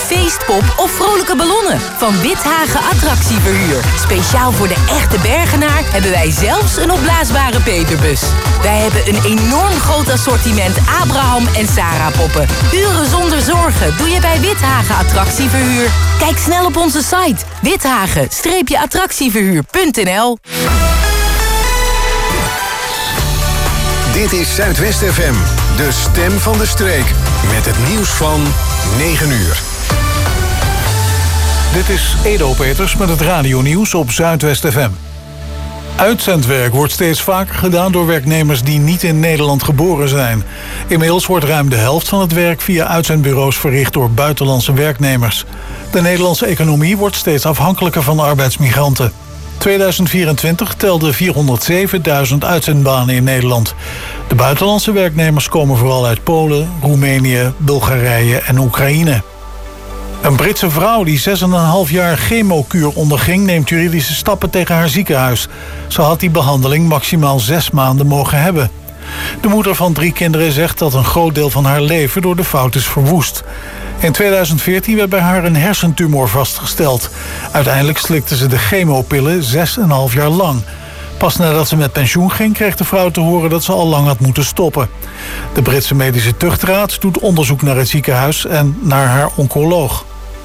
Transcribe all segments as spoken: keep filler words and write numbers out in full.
feestpop of vrolijke ballonnen. Van Withagen Attractieverhuur. Speciaal voor de echte Bergenaar hebben wij zelfs een opblaasbare Peterbus. Wij hebben een enorm groot assortiment Abraham en Sarah poppen. Uren zonder zorgen doe je bij Withagen Attractieverhuur. Kijk snel op onze site withagen attractieverhuur punt n l. Dit is Zuidwest F M, de stem van de streek. Met het nieuws van negen uur. Dit is Edo Peters met het radionieuws op Zuidwest F M. Uitzendwerk wordt steeds vaker gedaan door werknemers die niet in Nederland geboren zijn. Inmiddels wordt ruim de helft van het werk via uitzendbureaus verricht door buitenlandse werknemers. De Nederlandse economie wordt steeds afhankelijker van arbeidsmigranten. tweeduizend vierentwintig telde vierhonderdzevenduizend uitzendbanen in Nederland. De buitenlandse werknemers komen vooral uit Polen, Roemenië, Bulgarije en Oekraïne. Een Britse vrouw die zes en een half jaar chemokuur onderging neemt juridische stappen tegen haar ziekenhuis. Ze had die behandeling maximaal zes maanden mogen hebben. De moeder van drie kinderen zegt dat een groot deel van haar leven door de fout is verwoest. In tweeduizend veertien werd bij haar een hersentumor vastgesteld. Uiteindelijk slikte ze de chemopillen zes en een half jaar lang. Pas nadat ze met pensioen ging, kreeg de vrouw te horen dat ze al lang had moeten stoppen. De Britse medische tuchtraad doet onderzoek naar het ziekenhuis en naar haar oncoloog.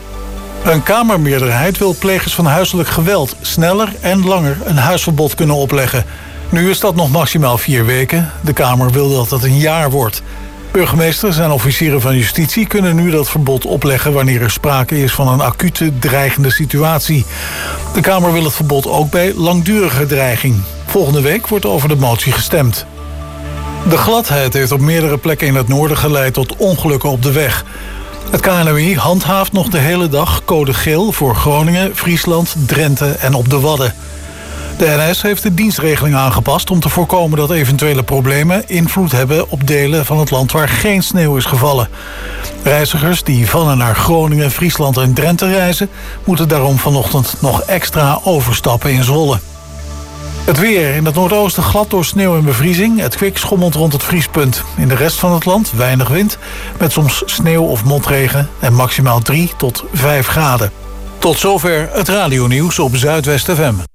Een kamermeerderheid wil plegers van huiselijk geweld sneller en langer een huisverbod kunnen opleggen. Nu is dat nog maximaal vier weken. De Kamer wil dat het een jaar wordt. Burgemeesters en officieren van justitie kunnen nu dat verbod opleggen wanneer er sprake is van een acute, dreigende situatie. De Kamer wil het verbod ook bij langdurige dreiging. Volgende week wordt over de motie gestemd. De gladheid heeft op meerdere plekken in het noorden geleid tot ongelukken op de weg. Het K N M I handhaaft nog de hele dag code geel voor Groningen, Friesland, Drenthe en op de Wadden. De N S heeft de dienstregeling aangepast om te voorkomen dat eventuele problemen invloed hebben op delen van het land waar geen sneeuw is gevallen. Reizigers die van en naar Groningen, Friesland en Drenthe reizen moeten daarom vanochtend nog extra overstappen in Zwolle. Het weer. In het noordoosten glad door sneeuw en bevriezing. Het kwik schommelt rond het vriespunt. In de rest van het land weinig wind, met soms sneeuw of motregen en maximaal drie tot vijf graden. Tot zover het radionieuws op Zuidwest F M.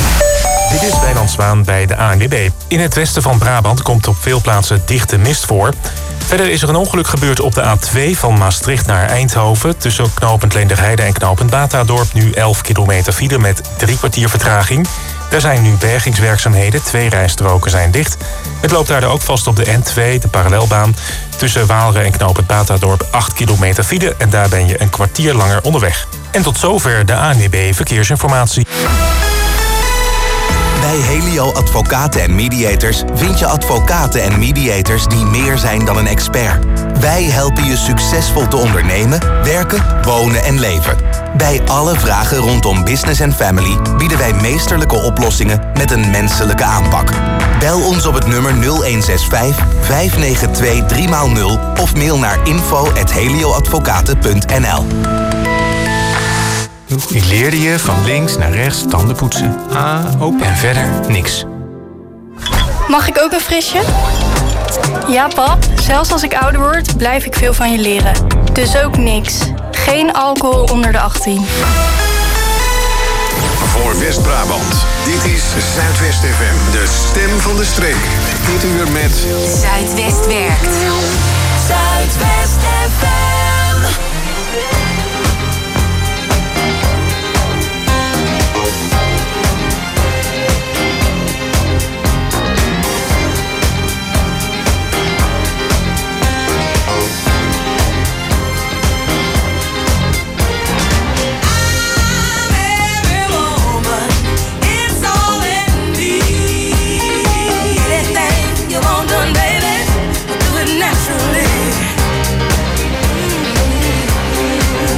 Dit is Wijnand Zwaan bij de A N W B. In het westen van Brabant komt op veel plaatsen dichte mist voor. Verder is er een ongeluk gebeurd op de A twee van Maastricht naar Eindhoven. Tussen knooppunt Leenderheide en knooppunt Batadorp. Nu elf kilometer file met drie kwartier vertraging. Er zijn nu bergingswerkzaamheden. Twee rijstroken zijn dicht. Het loopt daardoor ook vast op de N twee, de parallelbaan. Tussen Waalre en knooppunt Batadorp acht kilometer file. En daar ben je een kwartier langer onderweg. En tot zover de A N W B Verkeersinformatie. Bij Helio Advocaten en Mediators vind je advocaten en mediators die meer zijn dan een expert. Wij helpen je succesvol te ondernemen, werken, wonen en leven. Bij alle vragen rondom business en family bieden wij meesterlijke oplossingen met een menselijke aanpak. Bel ons op het nummer nul een zes vijf, vijf negen twee, drie nul of mail naar info at helioadvocaten punt n l. Ik leerde je van links naar rechts tanden poetsen. A, open en verder niks. Mag ik ook een frisje? Ja, pap. Zelfs als ik ouder word, blijf ik veel van je leren. Dus ook niks. Geen alcohol onder de achttien. Voor West-Brabant. Dit is Zuidwest F M, de stem van de streek. Dit uur met Zuidwest werkt. Zuidwest F M. Baby, do it naturally.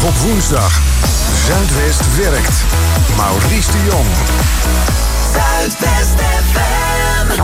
op woensdag. Zuidwest werkt. Maurice de Jong. Zuidwest F M.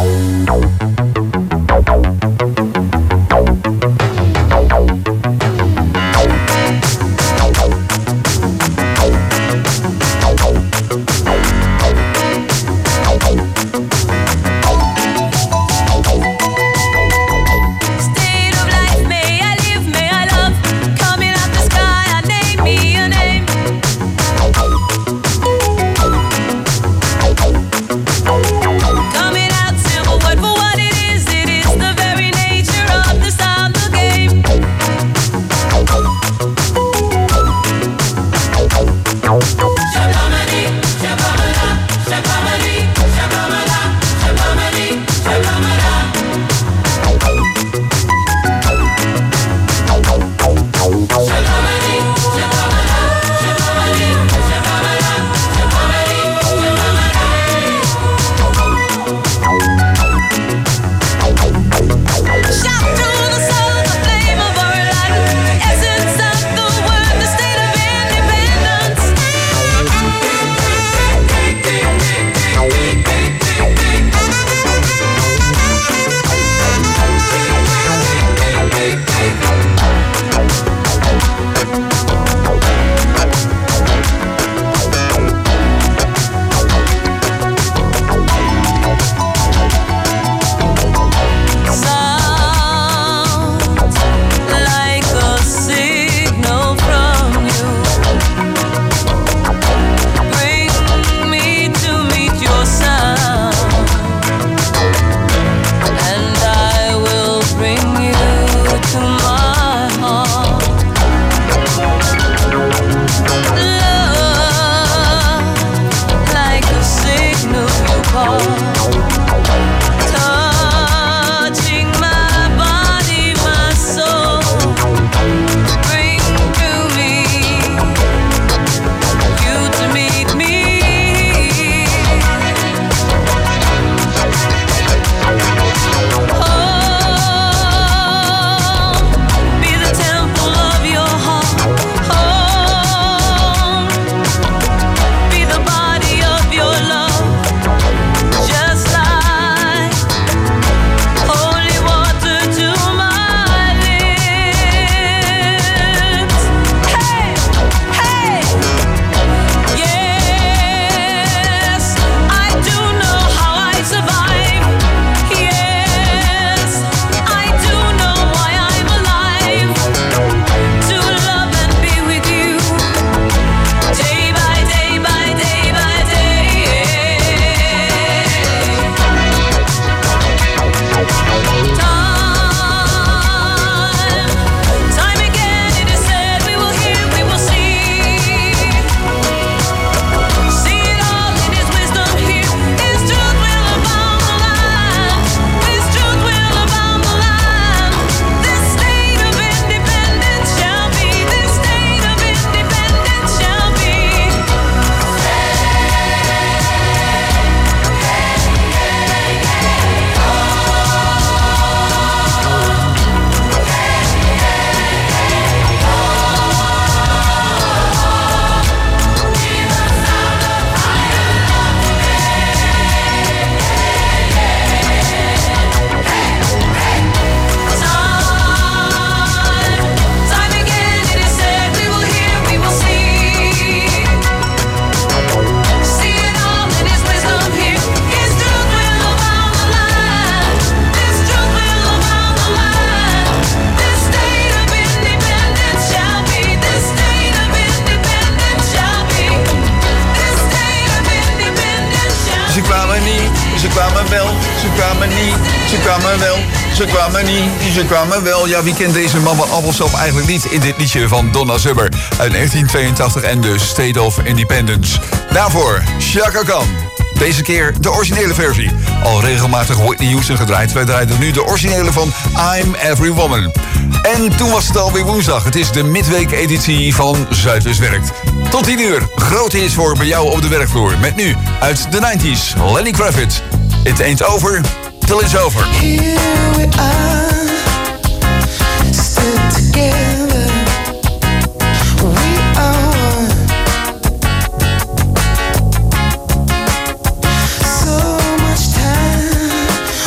Ze kwamen wel, ze kwamen niet, ze kwamen wel, ze kwamen niet, ze kwamen wel. Ja, wie kent deze Mama Appelsap eigenlijk niet in dit liedje van Donna Summer uit negentien tweeëntachtig en de State of Independence. Daarvoor Chaka Khan. Deze keer de originele versie. Al regelmatig Whitney Houston gedraaid. Wij draaien nu de originele van I'm Every Woman. En toen was het alweer woensdag. Het is de midweek-editie van Zuidwest Werkt. Tot tien uur. Grote hits voor bij jou op de werkvloer. Met nu uit de nineties Lenny Kravitz. It ain't over till it's over. Here we are, still together. We are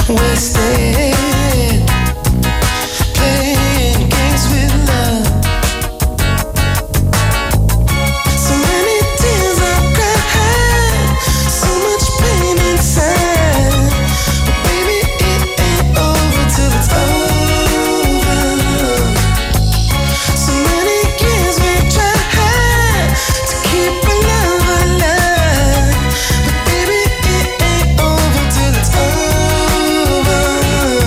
Over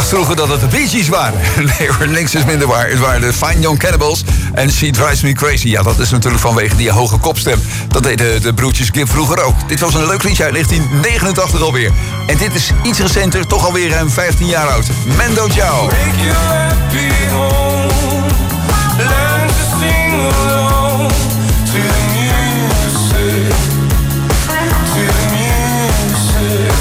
vroeger dat het de Bee Gees waren. Nee hoor, niks is minder waar. Het waren de Fine Young Cannibals en She Drives Me Crazy. Ja, dat is natuurlijk vanwege die hoge kopstem. Dat deden de broertjes Gibb vroeger ook. Dit was een leuk liedje uit negentien negenentachtig alweer. En dit is iets recenter, toch alweer ruim vijftien jaar oud. Mendo Ciao. Make you happy home. Learn to sing along to the music. To the music.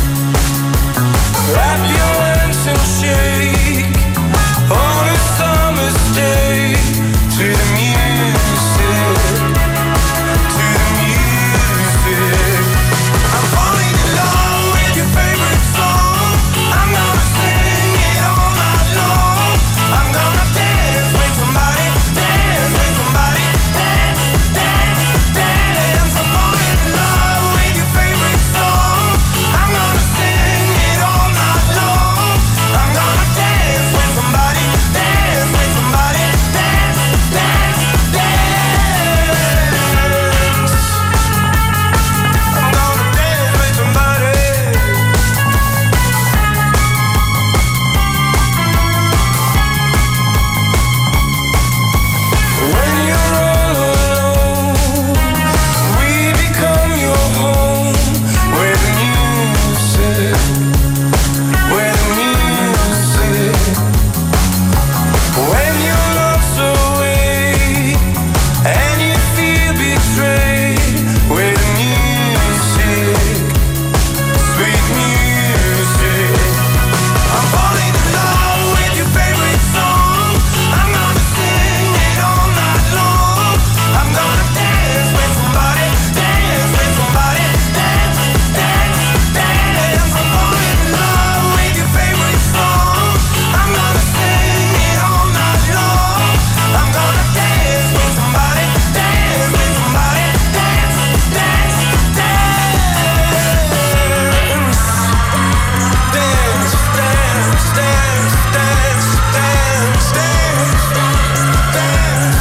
Wrap your hands and shake on a summer's day to the music, to the music. I'm falling in love with your favorite song. I'm gonna sing it all night long. I'm gonna dance with somebody, dance with somebody, dance, dance, dance. I'm falling in love with your favorite song. I'm gonna sing it all night long. I'm gonna dance with somebody, dance with somebody, dance, dance, dance. I'm gonna dance with somebody. When you're all alone, we become your home. Where the music, where the music. When your love's away and you feel betrayed, where the music, sweet music. I'm falling in love with your favorite song. I'm gonna sing it all night long. I'm gonna dance with somebody, dance with somebody, dance, dance, dance. I'm falling in love with your favorite song. I'm gonna sing it all night long. I'm gonna dance with somebody, dance with somebody, dance, dance, dance. Dance, dance, dance, dance, dance, dance, dance,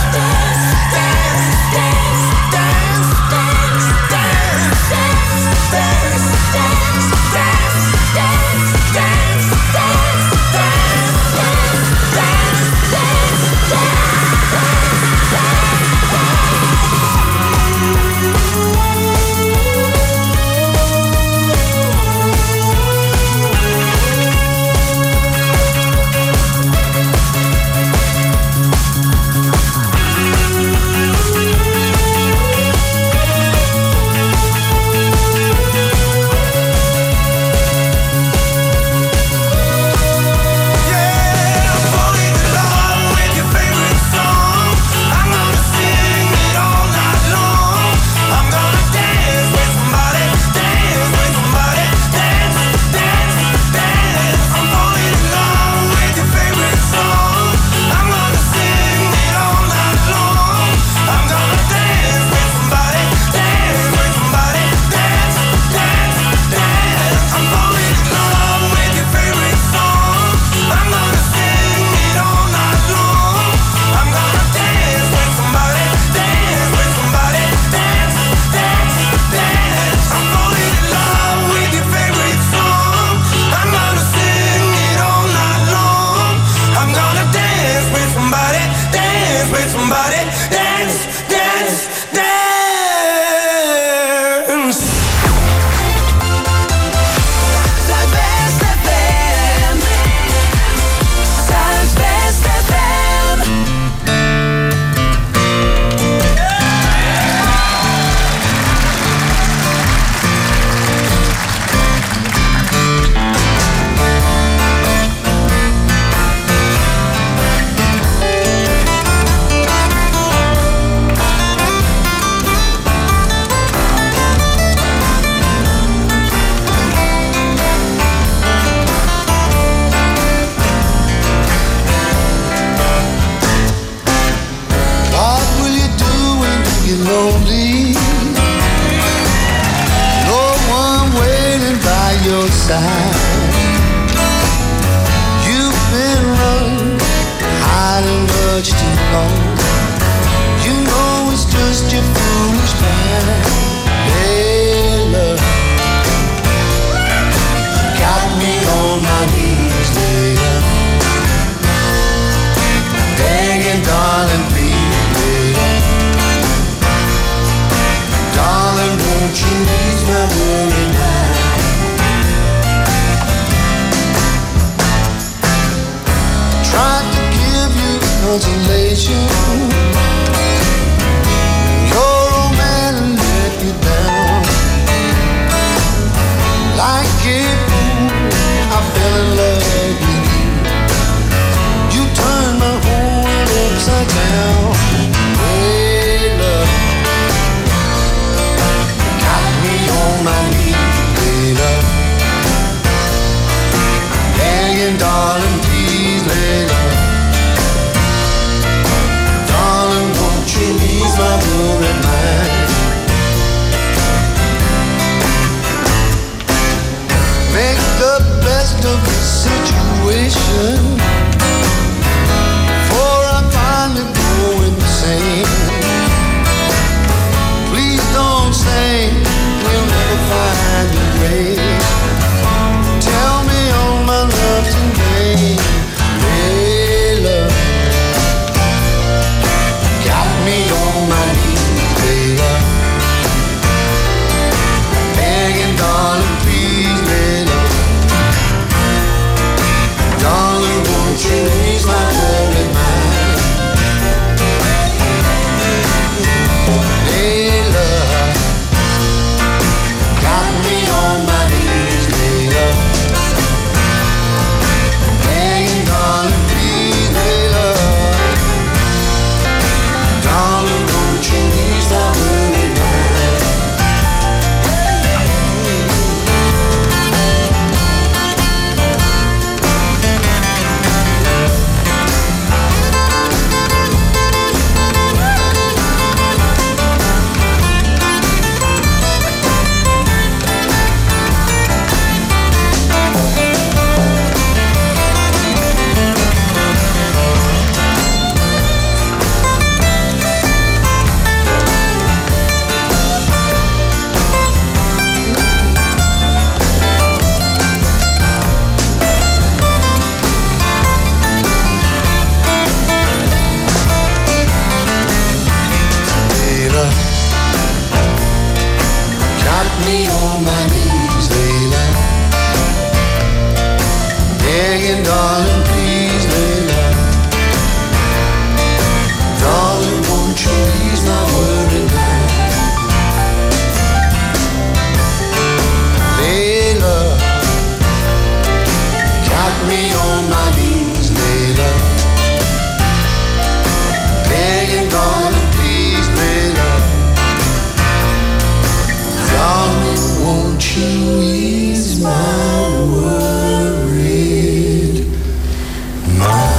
Got me on my knees, baby. won't you ease my worried mind? Tried to give you consolation. Your old man let you down. Like a fool, I fell in love with you. You turned my whole world upside down. Hey, love, got me on my knees, hey, love. Begging, darling, please, lay love. Darling, won't you ease my worried mind? Make the best of the situation, for I finally go insane. Please don't say we'll never find a grave. Tell me all my love's in vain. Hey, love, got me on my knees, hey, love. Begging, darling, please, hey, love. Darling, won't you ease my worried mind? Hey, love, got me on my knees, hey, love. Begging, darling, please, hey, love. Darling, won't you ease my worried mind? Layla, got me on my knees, Layla. Begging, darling, please, Layla. Darling, won't you ease my worried mind? Layla, got me on my knees, Layla. Begging, darling, please, Layla. Darling, won't you ease my worried mind?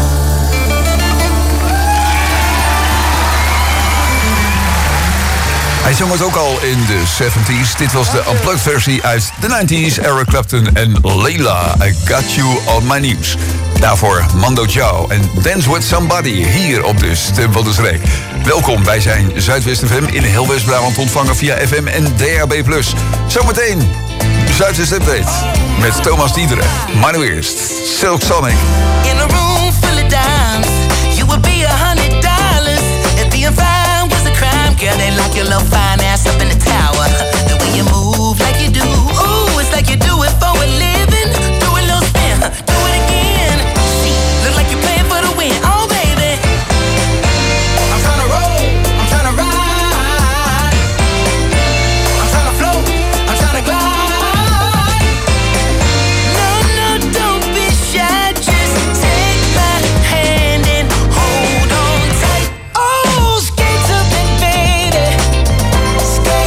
Hij zong het ook al in de zeventies. Dit was de unplugged versie uit de nineties. Eric Clapton en Layla, I Got You On My Knees. Daarvoor Mando Diao en Dance With Somebody hier op de Stem van de Streek. Welkom, wij zijn Zuidwest F M in heel West-Brabant ontvangen via F M en D A B plus. Zometeen Zuidwest Update met Thomas Diederen. Maar nu eerst Silk Sonic. In a room full of dimes, you would be a hundred dollars. If being fine was a crime, girl, they lock your little fine ass up in the tower. The way you move like you do, ooh, it's like you do it for a living. Do a little spin, do it again. See, look like you're playing for the win. Oh, baby, I'm tryna roll, I'm tryna ride, I'm tryna float, I'm tryna glide. No, no, don't be shy, just take my hand and hold on tight. Oh, skate to me, baby, skate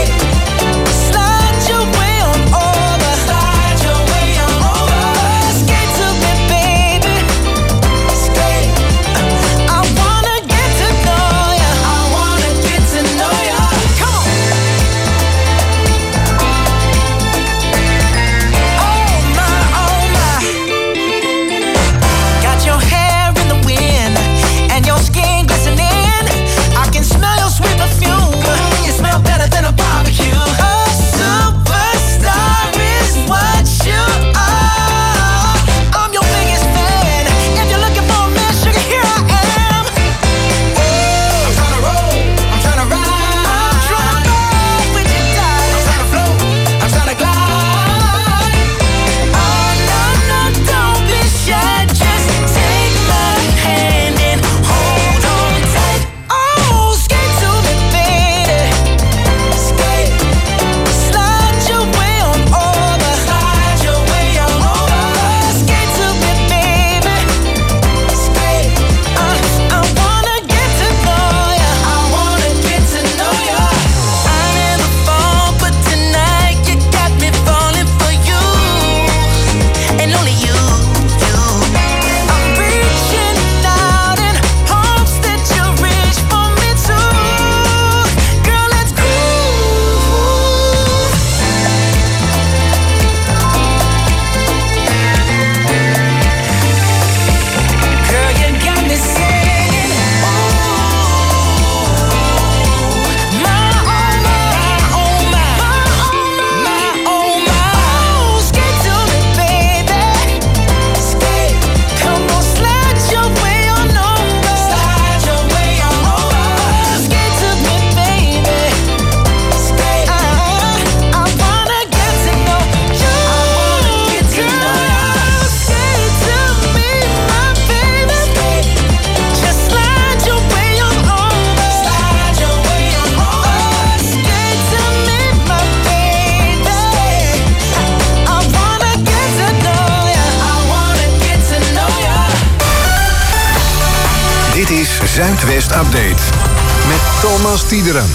Zuidwest Update. Met Thomas Tiederen.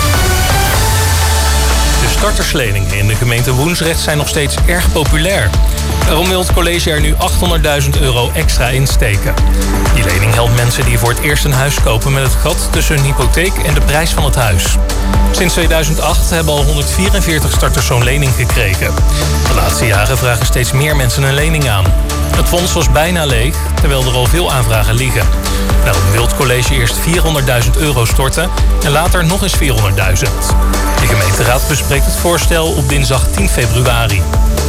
De startersleningen in de gemeente Woensrecht zijn nog steeds erg populair. Daarom wil het college er nu achthonderdduizend euro extra insteken. Die lening helpt mensen die voor het eerst een huis kopen met het gat tussen hun hypotheek en de prijs van het huis. Sinds tweeduizend acht hebben al honderdvierenveertig starters zo'n lening gekregen. De laatste jaren vragen steeds meer mensen een lening aan. Het fonds was bijna leeg, terwijl er al veel aanvragen liggen. Daarom wil het college eerst vierhonderdduizend euro storten en later nog eens vierhonderdduizend. De gemeenteraad bespreekt het voorstel op dinsdag tien februari.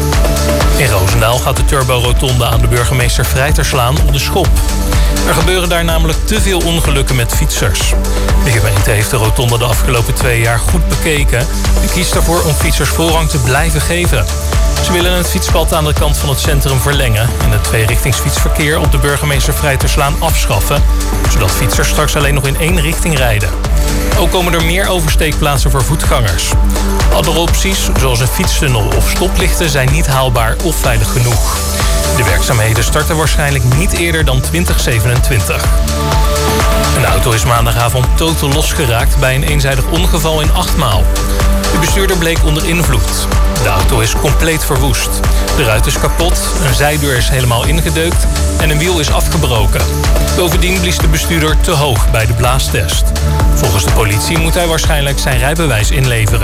In Roosendaal gaat de Turbo-rotonde aan de burgemeester Vrijterslaan op de schop. Er gebeuren daar namelijk te veel ongelukken met fietsers. De gemeente heeft de rotonde de afgelopen twee jaar goed bekeken en kiest ervoor om fietsers voorrang te blijven geven. Ze willen het fietspad aan de kant van het centrum verlengen en het tweerichtingsfietsverkeer op de burgemeester Vrijterslaan afschaffen, zodat fietsers straks alleen nog in één richting rijden. Ook komen er meer oversteekplaatsen voor voetgangers. Andere opties, zoals een fietstunnel of stoplichten, zijn niet haalbaar of veilig genoeg. De werkzaamheden starten waarschijnlijk niet eerder dan twintig zevenentwintig. Een auto is maandagavond totaal losgeraakt bij een eenzijdig ongeval in Achtmaal. De bestuurder bleek onder invloed. De auto is compleet verwoest. De ruit is kapot, een zijdeur is helemaal ingedeukt en een wiel is afgebroken. Bovendien blies de bestuurder te hoog bij de blaastest. Volgens de politie moet hij waarschijnlijk zijn rijbewijs inleveren.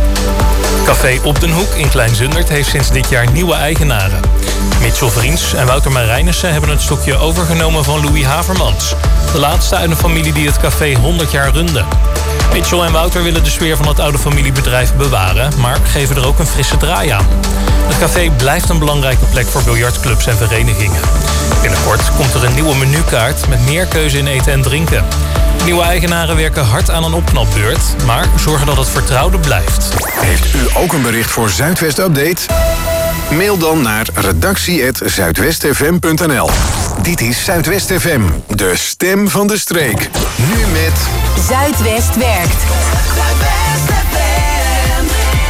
Café Op den Hoek in Klein-Zundert heeft sinds dit jaar nieuwe eigenaren. Mitchell Vriends en Wouter Marijnissen hebben het stokje overgenomen van Louis Havermans, de laatste uit een familie die het café honderd jaar runde. Mitchell en Wouter willen de sfeer van het oude familiebedrijf bewaren, maar geven er ook een frisse draai aan. Het café blijft een belangrijke plek voor biljartclubs en verenigingen. Binnenkort komt er een nieuwe menukaart met meer keuze in eten en drinken. De nieuwe eigenaren werken hard aan een opknapbeurt, maar zorgen dat het vertrouwde blijft. Heeft u ook een bericht voor Zuidwest Update? Mail dan naar redactie apenstaartje zuidwestfm punt n l. Dit is Zuidwest F M, de stem van de streek. Nu met Zuidwest werkt. Zuidwest F M.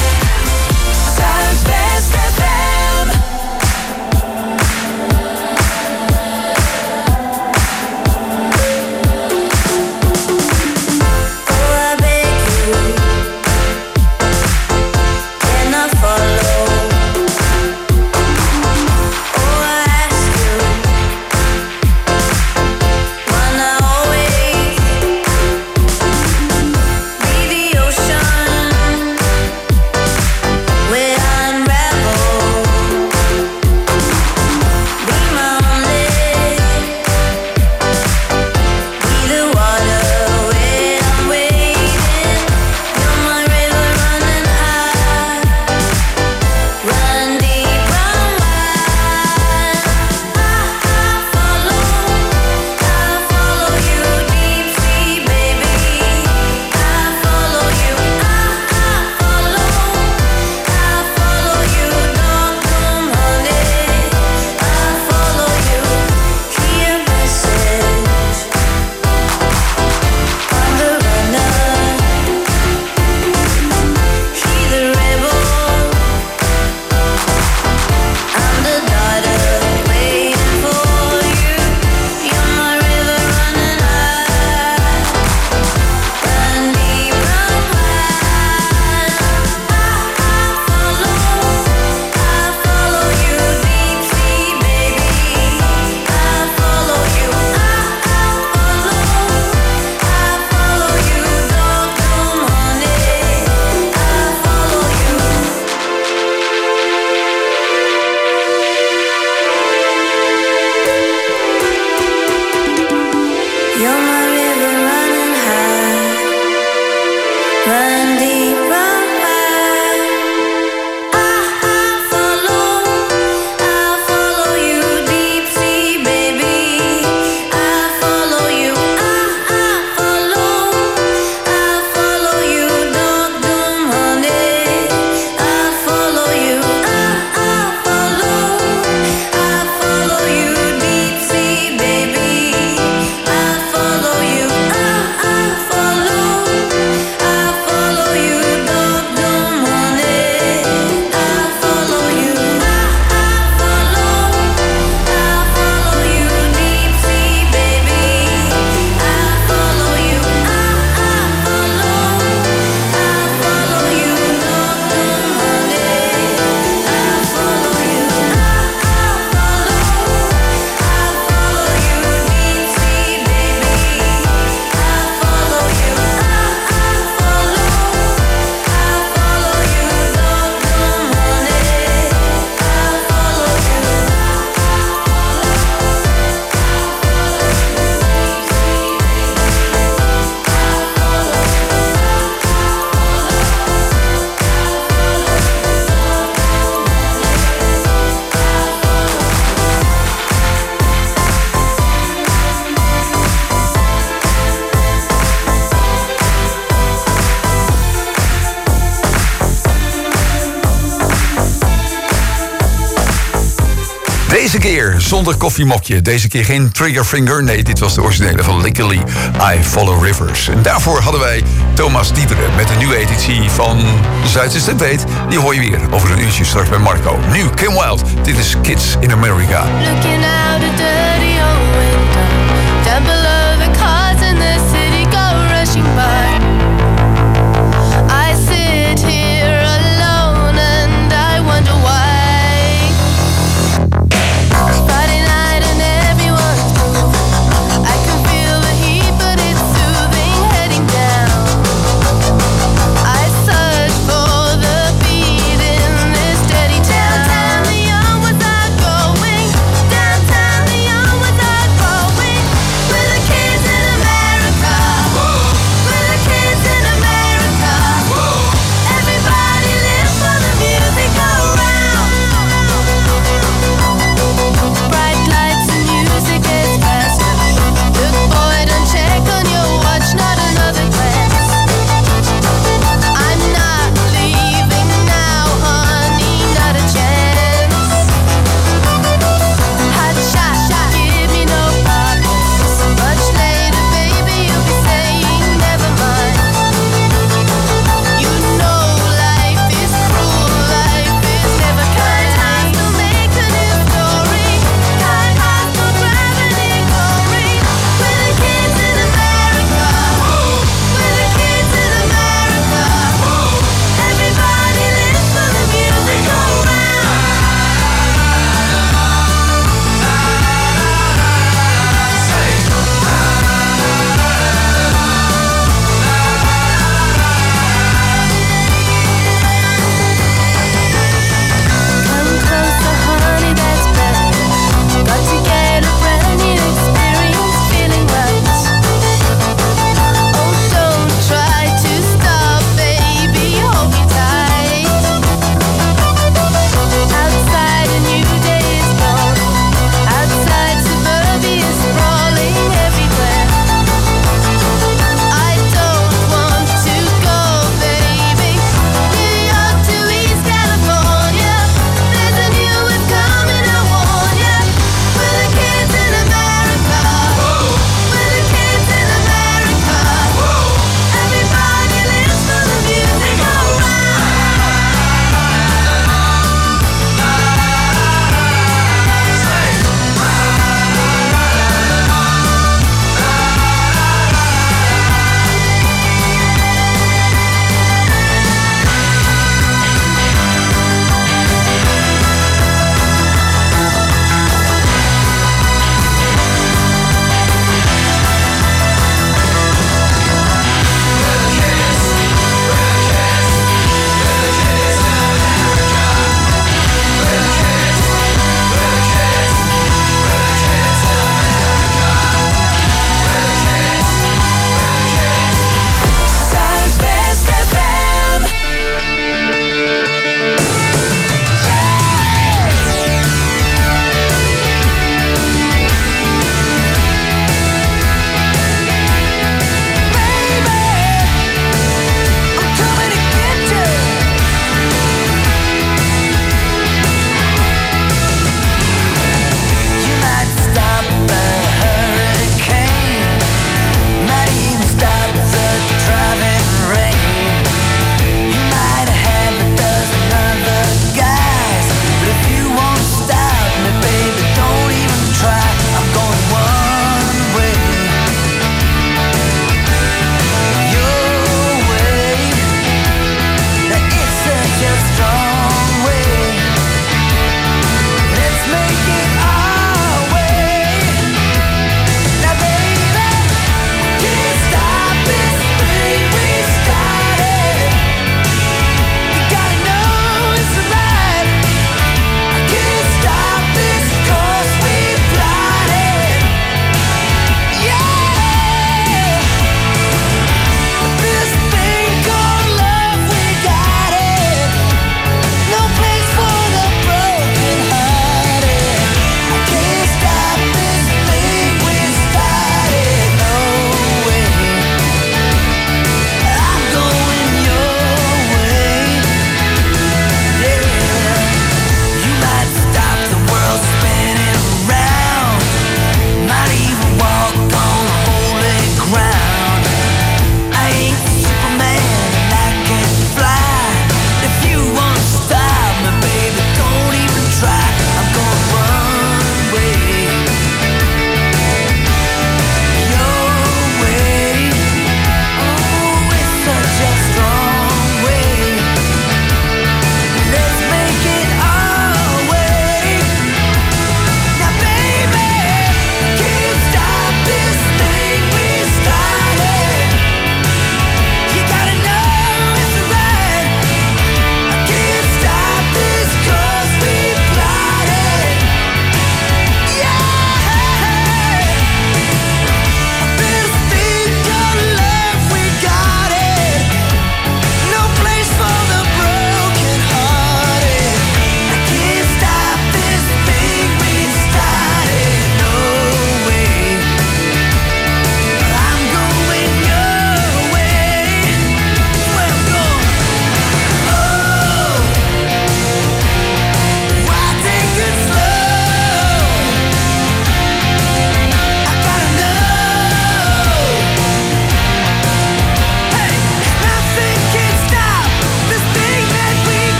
Zuidwest F M. Be Deze keer zonder koffiemokje. Deze keer geen Triggerfinger. Nee, dit was de originele van Lickily. I Follow Rivers. En daarvoor hadden wij Thomas Dieteren met een nieuwe editie van Zuidwest Update. Die hoor je weer over een uurtje straks bij Marco. Nu Kim Wilde. Dit is Kids in America. Looking out a dirty old window. Down below the cars in the city go rushing by. I sit here alone and I wonder why. Friday night and everyone's moving. I can feel the heat but it's soothing heading down. I search for the beat in this steady town. Downtown the young ones are going. Downtown the young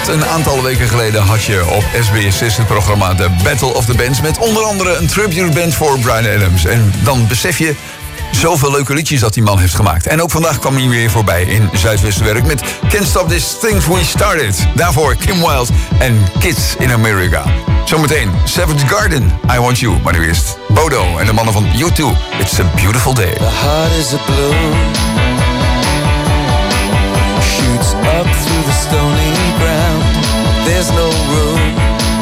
had een aantal weken geleden had je op S B S zes het programma The Battle of the Bands... met onder andere een tribute band voor Bryan Adams. En dan besef je zoveel leuke liedjes dat die man heeft gemaakt. En ook vandaag kwam hij weer voorbij in Zuidwestenwerk met Can't Stop This Things We Started. Daarvoor Kim Wilde en Kids in America. Zometeen Savage Garden, I Want You. Maar nu eerst Bodo en de mannen van U twee, It's a Beautiful Day. The heart is a bloom, shoots up through the stony ground. There's no room,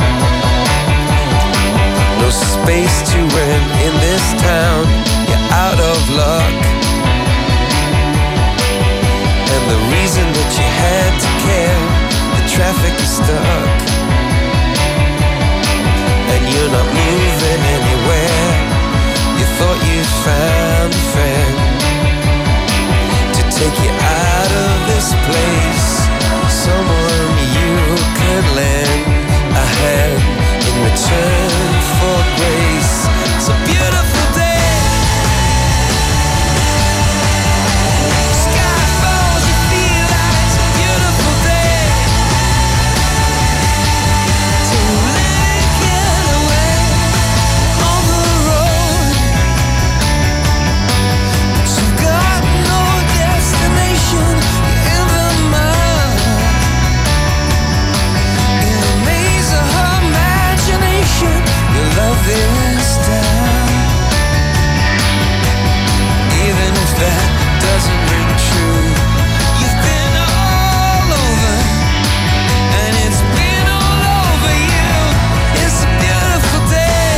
no space to rent in this town. You're out of luck, and the reason that you had to care, the traffic is stuck, and you're not moving anywhere. You thought you'd found a friend to take you out of this place, someone you could lend a hand in return for grace. It's a beautiful day. Sky falls, you feel like it's a beautiful day. Don't let it get away on the road, but you've got no destination in the mind. In a maze of her imagination, your love is down. Even if that doesn't ring true, you've been all over, and it's been all over you. It's a beautiful day.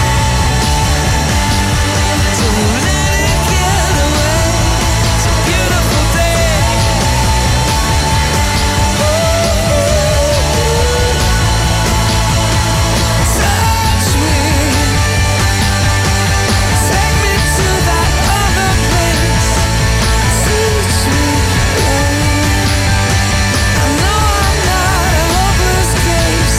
Don't let it get away. It's a beautiful day. Touch me, take me to that other place. Teach me. I know I'm not a hopeless case.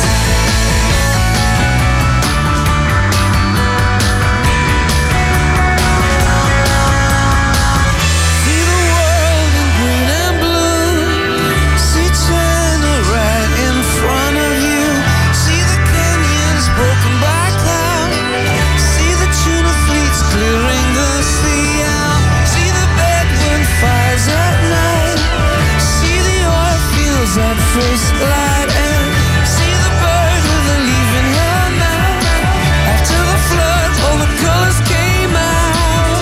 See the world in green and blue. See China right in front of you. See the canyons broken by cloud. See the tuna fleets clearing the sea out. See the bedroom fires at night. See the oil fields at first light. And see the bird with a leaf in her mouth. After the flood, all the colors came out.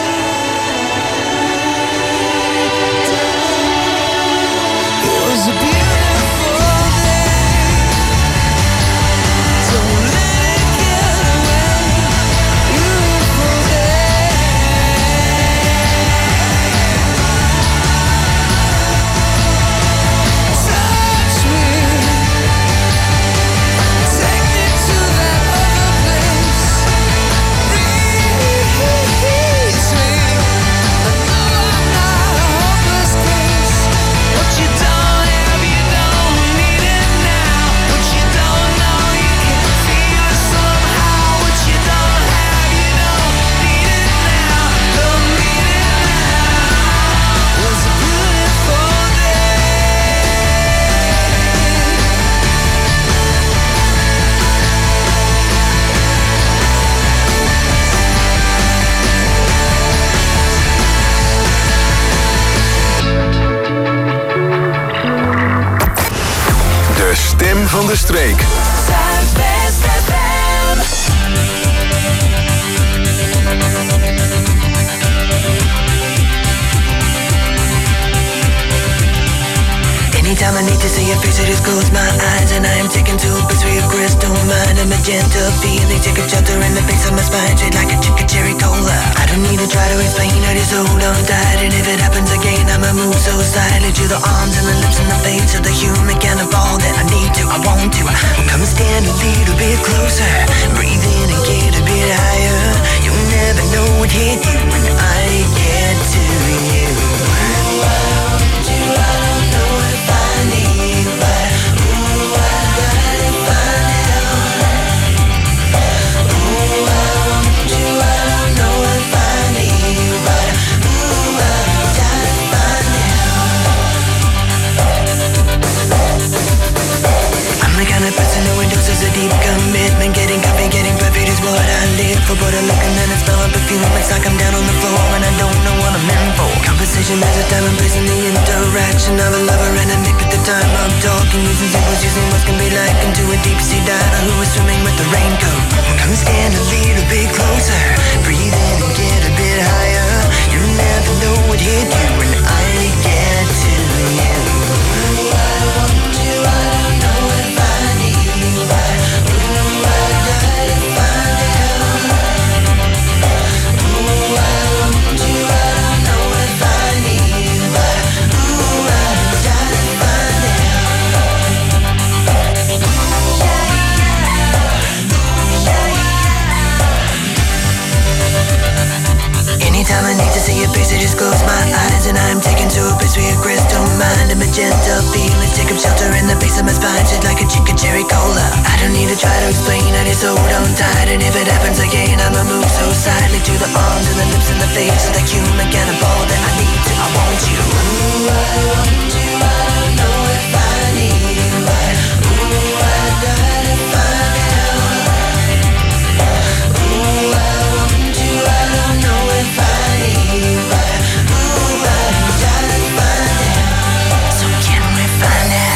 It was a beautiful day. Don't let it get away. Beautiful day. Touch me, take me to that other place. Release me. I know I'm not a hopeless case. What you don't have, you don't need it now. What you don't know, you can feel it somehow. What you don't have, you don't need it now. Don't need it now. It was a beautiful day. De stem van de streek. Anytime I need to see your face, I just close my eyes and I am taken to a place where your crystal mind and magenta feeling take a shelter in the face of my spine, straight like a chicken cherry cola. I don't need to try to explain, I just hold on tight, and if it happens again, I'ma move so silently to the arms and the lips and the face of the human kind of all that I need to, I want to. Come and stand a little bit closer, breathe in and get a bit higher. You'll never know what hit you when I get to you. Ooh, I want you, I don't know if I need you, but ooh, I gotta find out. Ooh, I want you, I don't know if I need you, but ooh, I gotta find out. time and place in the interaction of a lover and a nick at the time I'm talking. Using symbols, using what can be likened to a deep sea diver who is swimming with the raincoat. Come stand a little bit closer, breathe in and get a bit higher. You never know what hit you when I get to you. Ooh, I want you, I don't know if I need you. Ooh, I die to find out. Ooh, I want you, I don't know if I need you. Ooh, I die to find out. Anytime I need to see your face, I just close my eyes and I'm taken to a place where your crystal mind and magenta feelings take up shelter in the base of my spine, shit like a chicken cherry cola. I don't need to try to explain, I just hold on tight, and if it happens again, I'ma move so silently to the arms and the lips and the face of the human cannibal that I need to. I want you. Ooh, I want you. I don't know if I need you. Ooh, I die to find out. Ooh, I want you. I don't know if I need you. Ooh, I die to find out. So can we find out?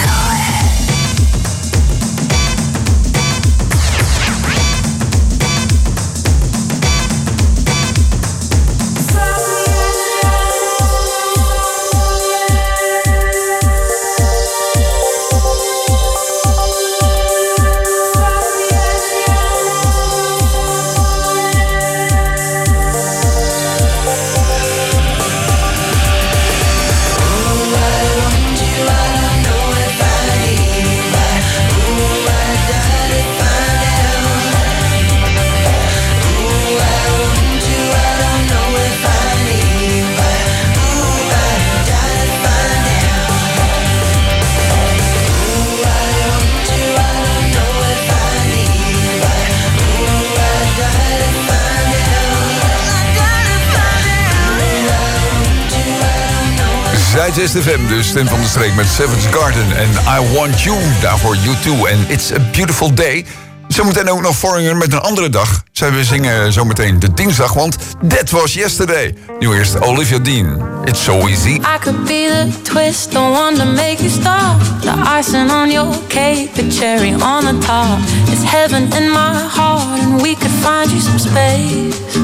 Zuidwest F M, de stem van de streek met Seven's Garden en I Want You. Daarvoor You Too en It's a Beautiful Day. Zometeen ook nog Foreigner met een andere dag. Zij we zingen zometeen de dinsdag, want That Was Yesterday. Nu eerst Olivia Dean. It's so easy. I could be the twist, the one to make you stop. The icing on your cake, the cherry on the top. It's heaven in my heart and we could find you some space.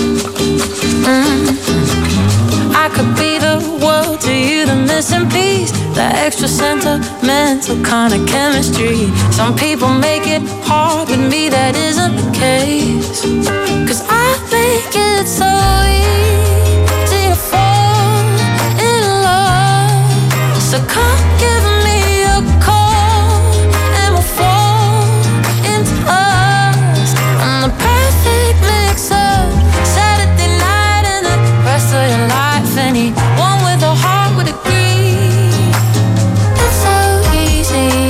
Mm. I could be the world to you, the missing piece, the extra sentimental kind of chemistry. Some people make it hard, with me that isn't the case. Cause I think it's so easy to fall in love. So come give me a call and we'll fall into us. I'm the perfect mix up Saturday night and the rest of your life. Anyone with a heart would agree. It's so easy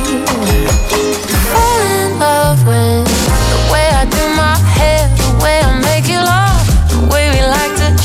to fall in love with the way I do my hair, the way I make you laugh, the way we like to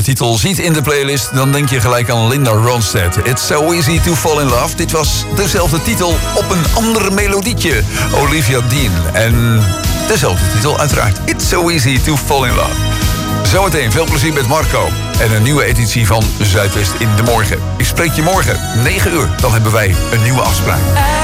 titel ziet in de playlist, dan denk je gelijk aan Linda Ronstadt. It's so easy to fall in love. Dit was dezelfde titel op een ander melodietje. Olivia Dean. En dezelfde titel uiteraard. It's so easy to fall in love. Zometeen veel plezier met Marco. En een nieuwe editie van Zuidwest in de Morgen. Ik spreek je morgen, negen uur. Dan hebben wij een nieuwe afspraak.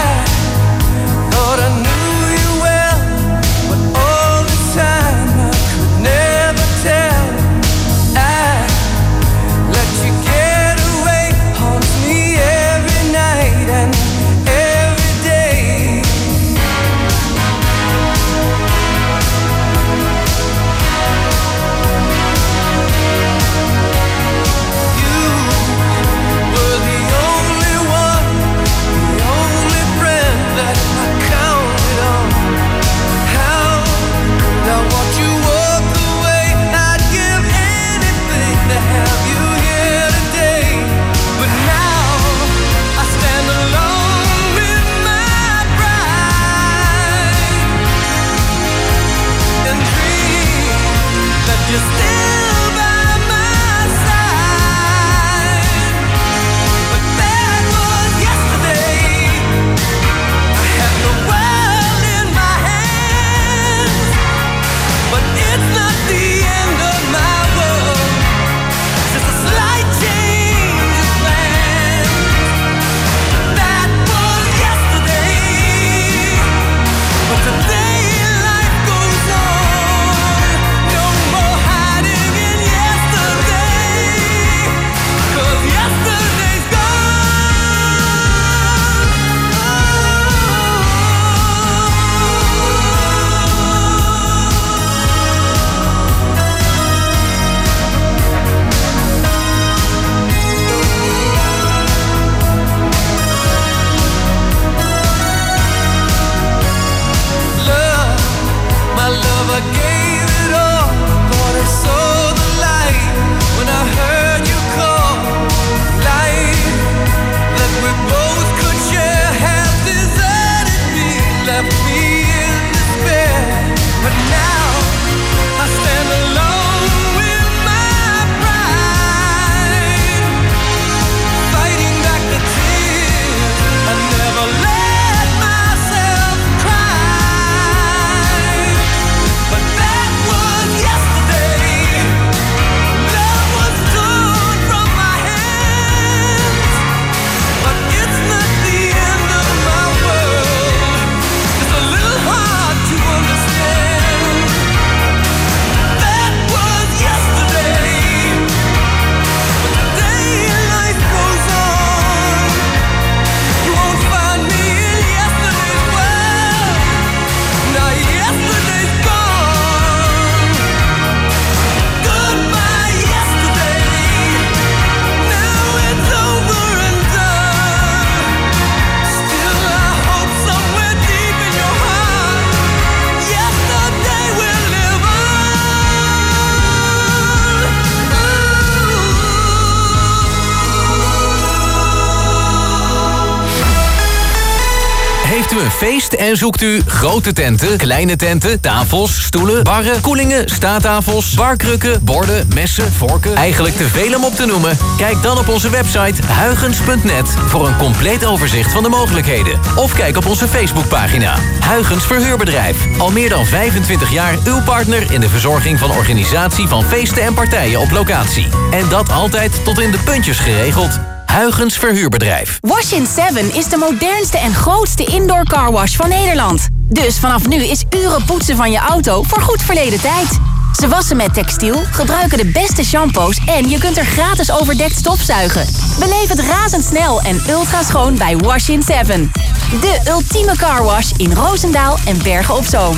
Heeft u een feest en zoekt u grote tenten, kleine tenten, tafels, stoelen, barren, koelingen, staattafels, barkrukken, borden, messen, vorken, eigenlijk te veel om op te noemen? Kijk dan op onze website huygens punt net voor een compleet overzicht van de mogelijkheden. Of kijk op onze Facebookpagina. Huygens Verhuurbedrijf. Al meer dan vijfentwintig jaar uw partner in de verzorging van organisatie van feesten en partijen op locatie. En dat altijd tot in de puntjes geregeld. Huygens Verhuurbedrijf. Wash in seven is de modernste en grootste indoor carwash van Nederland. Dus vanaf nu is uren poetsen van je auto voor goed verleden tijd. Ze wassen met textiel, gebruiken de beste shampoos en je kunt er gratis overdekt stofzuigen. Beleef het razendsnel en ultra schoon bij Wash in seven. De ultieme carwash in Roosendaal en Bergen op Zoom.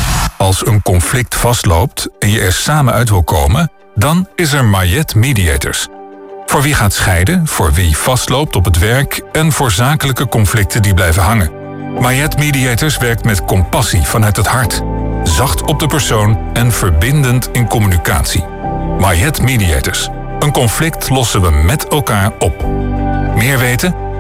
Als een conflict vastloopt en je er samen uit wil komen, dan is er Mayet Mediators. Voor wie gaat scheiden, voor wie vastloopt op het werk en voor zakelijke conflicten die blijven hangen. Mayet Mediators werkt met compassie vanuit het hart. Zacht op de persoon en verbindend in communicatie. Mayet Mediators. Een conflict lossen we met elkaar op. Meer weten?